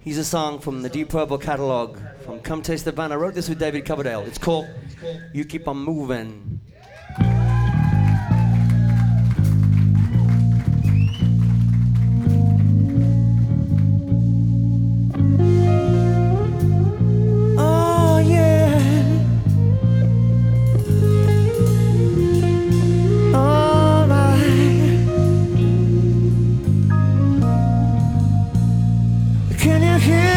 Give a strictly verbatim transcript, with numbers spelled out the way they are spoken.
Here's a song from the Deep Purple catalog from Come Taste the Band. I wrote this with David Coverdale. It's called You Keep On Moving. Oh yeah. All right. Can you hear